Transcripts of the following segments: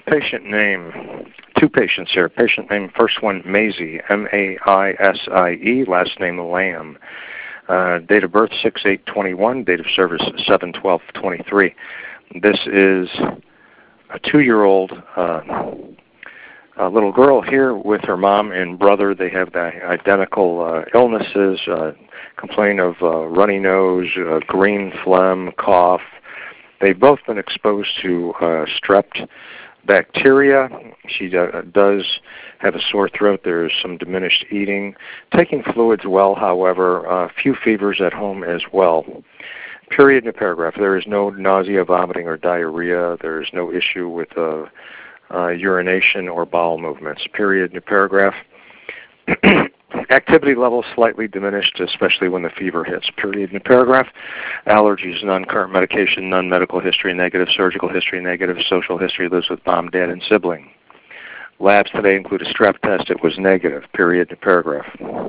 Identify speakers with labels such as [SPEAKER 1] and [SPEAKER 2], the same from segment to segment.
[SPEAKER 1] Patient name, two patients here. Patient name, first one, Maisie, M-A-I-S-I-E, last name, Lamb. Date of birth, 6/8/21, date of service, 7/12/23. This is a 2-year-old little girl here with her mom and brother. They have the identical illnesses, complain of runny nose, green phlegm, cough. They've both been exposed to strep bacteria. She does have a sore throat. There's some diminished eating. Taking fluids well, however, a few fevers at home as well. Period in the paragraph. There is no nausea, vomiting, or diarrhea. There is no issue with urination or bowel movements. Period in the paragraph. Activity level slightly diminished, especially when the fever hits. Period in the paragraph. Allergies, none. Current medication, none. Medical history, negative. Surgical history, negative. Social history, lives with mom, dad, and sibling. Labs today include a strep test. It was negative. Period in the paragraph.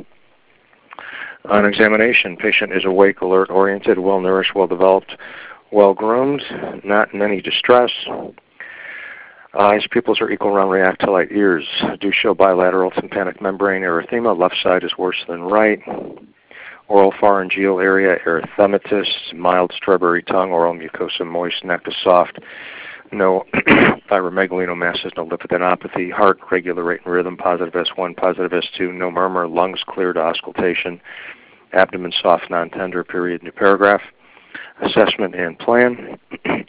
[SPEAKER 1] On examination, patient is awake, alert, oriented, well-nourished, well-developed, well-groomed, not in any distress. Eyes, pupils are equal, round, react to light. Ears do show bilateral tympanic membrane erythema. Left side is worse than right. Oral pharyngeal area, erythematous. Mild strawberry tongue. Oral mucosa moist. Neck is soft. No thyromegaly, no masses, no lymphadenopathy. Heart, regular rate and rhythm. Positive S1, positive S2. No murmur. Lungs clear to auscultation. Abdomen soft, non-tender. Period. New paragraph. Assessment and plan.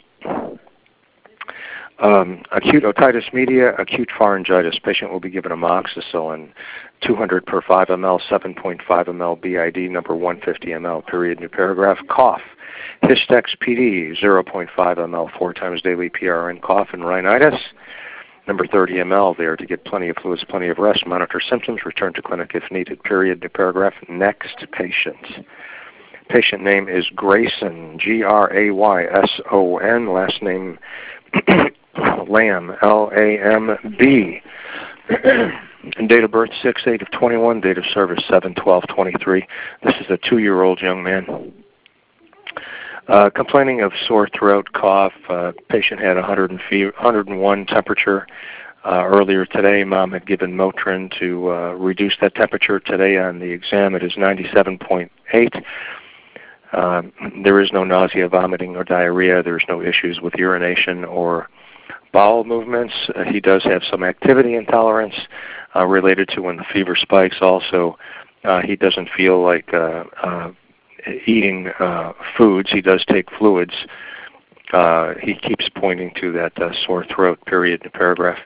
[SPEAKER 1] Acute otitis media, acute pharyngitis. Patient will be given amoxicillin, 200 per 5 ml, 7.5 ml BID, number 150 ml, period, new paragraph. Cough, Histex PD, 0.5 ml, 4 times daily PRN. Cough and rhinitis, number 30 ml there to get plenty of fluids, plenty of rest, monitor symptoms, return to clinic if needed, period, new paragraph. Next patient. Patient name is Grayson, Grayson, last name Lamb, Lamb. Date of birth 6/8/21, date of service 7/12/23. This is a 2-year-old young man. Complaining of sore throat, cough. Patient had 101 temperature earlier today. Mom had given Motrin to reduce that temperature. Today on the exam it is 97.8. There is no nausea, vomiting, or diarrhea. There's no issues with urination or bowel movements. He does have some activity intolerance related to when the fever spikes. Also, he doesn't feel like eating foods. He does take fluids. He keeps pointing to that sore throat, period, in the paragraph.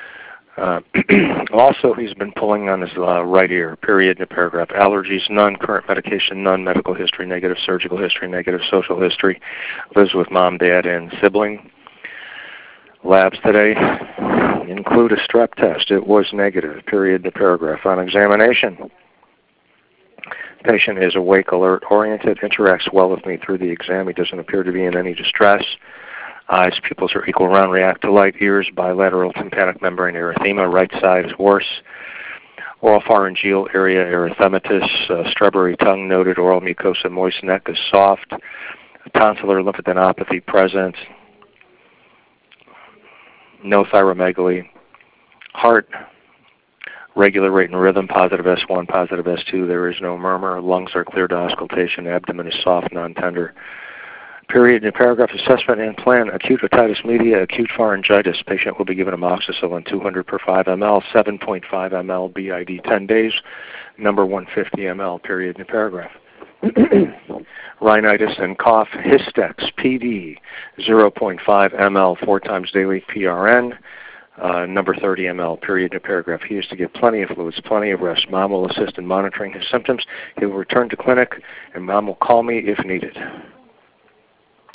[SPEAKER 1] Also, he's been pulling on his right ear, period, in the paragraph. Allergies, none. Current medication, none. Medical history, negative. Surgical history, negative. Social history, lives with mom, dad, and sibling. Labs today include a strep test. It was negative, period, in the paragraph. On examination, patient is awake, alert, oriented, interacts well with me through the exam. He doesn't appear to be in any distress. Eyes, pupils are equal, round, react to light. Ears, bilateral tympanic membrane erythema. Right side is worse. Oral pharyngeal area erythematous. Strawberry tongue noted. Oral mucosa moist. Neck is soft. Tonsillar lymphadenopathy present. No thyromegaly. Heart, regular rate and rhythm. Positive S1, positive S2. There is no murmur. Lungs are clear to auscultation. Abdomen is soft, non-tender. Period in paragraph. Assessment and plan. Acute otitis media, acute pharyngitis. Patient will be given amoxicillin, 200 per 5 ml, 7.5 ml BID, 10 days, number 150 ml, period in paragraph. Rhinitis and cough, Histex, PD, 0.5 ml, 4 times daily PRN, number 30 ml, period in paragraph. He is to get plenty of fluids, plenty of rest. Mom will assist in monitoring his symptoms. He will return to clinic, and mom will call me if needed.